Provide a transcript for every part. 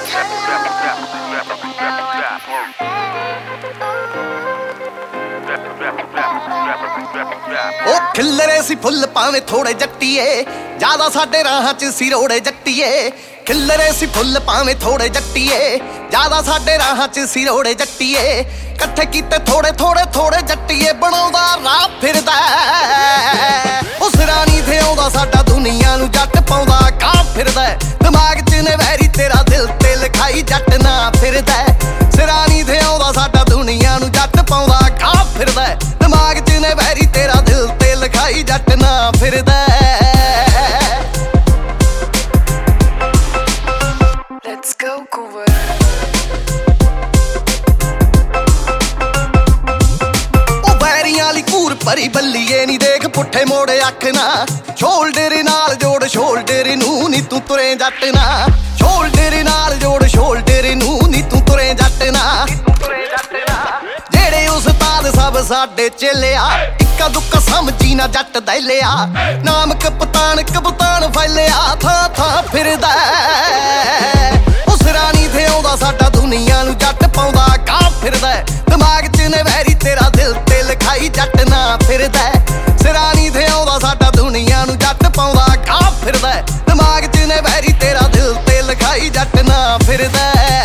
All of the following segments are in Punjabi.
ਉਹ ਖਿੱਲਰੇ ਸੀ ਫੁੱਲ ਭਾਵੇਂ ਥੋੜੇ ਜੱਟੀਏ, ਜ਼ਿਆਦਾ ਸਾਡੇ ਰਾਹਾਂ 'ਚ ਸੀ ਰੋੜੇ ਜੱਟੀਏ। ਖਿੱਲਰੇ ਸੀ ਫੁੱਲ ਭਾਵੇਂ ਥੋੜੇ ਜੱਟੀਏ, ਜ਼ਿਆਦਾ ਸਾਡੇ ਰਾਹਾਂ 'ਚ ਸੀ ਰੋੜੇ ਜੱਟੀਏ। ਇਕੱਠੇ ਕੀਤੇ ਥੋੜੇ ਥੋੜੇ ਥੋੜੇ ਜੱਟੀਏ, ਬਣਾਉਂਦਾ ਰਾਹ ਫਿਰਦਾ। ਉਸ ਰਾਣੀ ਤੇ ਆਉਂਦਾ ਸਾਡਾ, ਦੁਨੀਆ ਨੂੰ ਜੱਟ ਪਾਉਂਦਾ ਕਾਹ ਫਿਰਦਾ। ਦਿਮਾਗ 'ਚ ਨੇ ਵੈਰੀ ਤੇਰਾ, ਦਿਲ ਤੇ ਲਿਖਾਈ ਜੱਟ ਨਾ ਫਿਰਦਾ। ਸਿਰਾਣੀ ਤੇ ਆਉਂਦਾ ਸਾਡਾ, ਦੁਨੀਆ ਨੂੰ ਜੱਟ ਪਾਉਂਦਾ ਕਾਹ ਫਿਰਦਾ। ਦਿਮਾਗ 'ਚ ਨੇ ਵੈਰੀ ਤੇਰਾ, ਦਿਲ ਤੇ ਲਿਖਾਈ ਜੱਟ ਨਾ ਫਿਰਦਾ। Let's go Coover। ਉਹ ਵੈਰੀਆਂ ਵਾਲੀ ਘੂਰ ਭਰੀ ਬੱਲੀਏ ਨੀ, ਦੇਖ ਪੁੱਠੇ ਮੋੜ ਅੱਖ ਨਾ। ਸ਼ੋਲਡਰ ਨਾਲ ਜੋੜ ਸ਼ੋਲਡਰ ਨੂੰ, ਨੀ ਤੂੰ ਤੁਰੇ ਜੱਟ ਨਾ। ਸ਼ੋਲਡਰ ਨਾਲ ਜੋੜ ਸ਼ੋਲਡਰ ਨੂੰ, ਨੀ ਤੂੰ ਤੁਰੇ ਜੱਟ ਨਾ। ਜਿਹੜੇ ਉਸਤਾਦ ਸਭ ਸਾਡੇ ਚੇਲਿਆ, ਇੱਕਾ ਦੁੱਕਾ ਸਮਝੀ ਨਾ ਜੱਟ ਦੈਲਿਆ। ਨਾਮ ਕਪਤਾਨ ਕਪਤਾਨ ਫੈਲਿਆ, ਥਾਂ ਥਾਂ ਫਿਰਦਾ। ਉਸ ਰਾਣੀ ਤੇ ਆਉਂਦਾ ਸਾਡਾ, ਦੁਨੀਆ ਨੂੰ ਜੱਟ ਪਾਉਂਦਾ ਕਾਹ ਫਿਰਦਾ। ਦਿਮਾਗ 'ਚ ਨੇ ਵੈਰੀ ਤੇਰਾ, ਦਿਲ ਤੇ ਲਿਖਾਈ ਜੱਟ ਨਾ ਫਿਰਦਾ। ਸਿਰਾਣੀ ਤੇ ਆਉਂਦਾ ਸਾਡਾ, ਦੁਨੀਆ ਨੂੰ ਜੱਟ ਪਾਉਂਦਾ ਕਾਹ ਫਿਰਦਾ। ਦਿਮਾਗ 'ਚ ਨੇ ਵੈਰੀ ਤੇਰਾ, ਦਿਲ ਤੇ ਲਿਖਾਈ ਜੱਟ ਨਾ ਫਿਰਦਾ।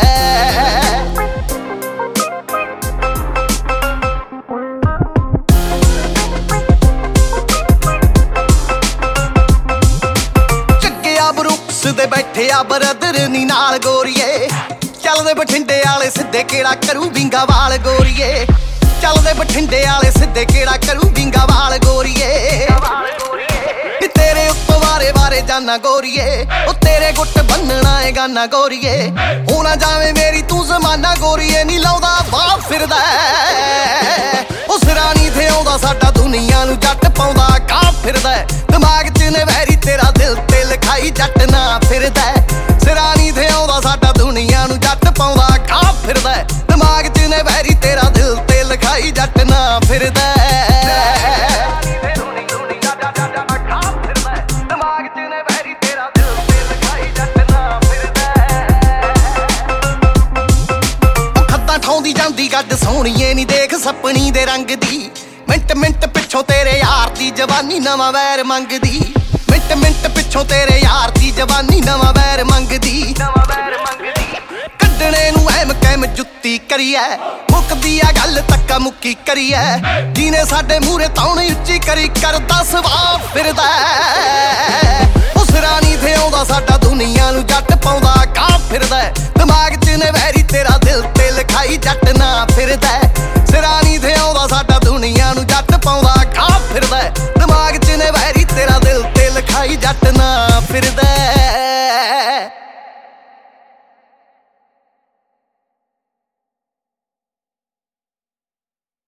ਦੇ ਬੈਠੇ ਆ ਬਰਦਰ ਨੀ ਨਾਲ ਗੋਰੀਏ, ਚੱਲਦੇ ਬਠਿੰਡੇ ਵਾਲੇ ਸਿੱਧੇ ਕਿਹੜਾ ਕਰੂ ਵਿੰਗਾ ਵਾਲ ਗੋਰੀਏ। ਚੱਲਦੇ ਬਠਿੰਡੇ ਵਾਲੇ ਸਿੱਧੇ ਕਿਹੜਾ ਕਰੂ ਵਿੰਗਾ ਵਾਲ ਗੋਰੀਏ। ਤੇਰੇ ਉੱਤੋਂ ਵਾਰੇ ਵਾਰੇ ਜਾਨਾ ਗੋਰੀਏ, ਉਹ ਤੇਰੇ ਗੁੱਟ ਬੰਨਣਾ ਏ ਗਾਨਾ ਗੋਰੀਏ। ਹੋ ਨਾ ਜਾਵੇਂ ਮੇਰੀ ਤੂੰ ਜ਼ਮਾਨਾ ਗੋਰੀਏ, ਨੀ ਲਾਉਂਦਾ ਬਾਹ ਫਿਰਦਾ। ਉਸ ਰਾਣੀ ਤੇ ਆਉਂਦਾ ਸਾਡਾ, ਦੁਨੀਆ ਨੂੰ ਜੱਟ ਪਾਉਂਦਾ ਕਾਹ ਫਿਰਦਾ। ਦਿਮਾਗ 'ਚ ਨੇ ਵੈਰੀ ਤੇਰਾ, ਦਿਲ ਤੇ ਲਿਖਾਈ ਜੱਟ ਨਾ ਫਿਰਦਾ। ਸਿਰਾਣੀ ਤੇ ਆਉਂਦਾ ਸਾਡਾ, ਦੁਨੀਆ ਨੂੰ ਜੱਟ ਪਾਉਂਦਾ ਕਾਹ ਫਿਰਦਾ। ਦਿਮਾਗ 'ਚ ਨੇ ਵੈਰੀ ਤੇਰਾ, ਦਿਲ ਤੇ ਲਿਖਾਈ ਜੱਟ ਨਾ ਫਿਰਦਾ। ਠਾਉਂਦੀ ਜਾਂਦੀ ਗੱਡ ਸੋਹਣੀਏ ਨੀ, ਦੇਖ ਸੱਪਣੀ ਦੇ ਰੰਗ ਦੀ। ਮਿੰਟ ਮਿੰਟ ਪਿੱਛੋਂ ਤੇਰੇ ਯਾਰ ਦੀ ਜਵਾਨੀ ਨਵਾਂ ਵੈਰ ਮੰਗਦੀ। ਮਿੰਟ ਮਿੰਟ ਪਿੱਛੋਂ ਤੇਰੇ ਯਾਰ ਦੀ ਜਵਾਨੀ ਨਵਾਂ ਵੈਰ ਮੰਗਦੀ। ਕੱਢਣੇ ਨੂੰ ਐਮ ਕੈਮ ਜੁੱਤੀ ਕਰੀਐ, ਮੁੱਕਦੀ ਆ ਗੱਲ ਤੱਕਾ ਮੁੱਕੀ ਕਰੀਐ। ਜਿਹਨੇ ਸਾਡੇ ਮੂਹਰੇ ਤੌਣੀ ਉੱਚੀ ਕਰੀ, ਕਰਦਾ ਸਵਾਹ ਫਿਰਦਾ। ਉਸ ਰਾਣੀ ਤੇ ਆਉਂਦਾ ਸਾਡਾ, ਦੁਨੀਆ ਨੂੰ ਜੱਟ ਪਾਉਂਦਾ ਕਾਹ ਫਿਰਦਾ। ਦਿਮਾਗ 'ਚ ਨੇ ਵੈਰੀ ਤੇਰਾ, ਦਿਲ ਤੇ ਲਿਖਾਈ ਜੱਟ ਨਾ ਫਿਰਦਾ।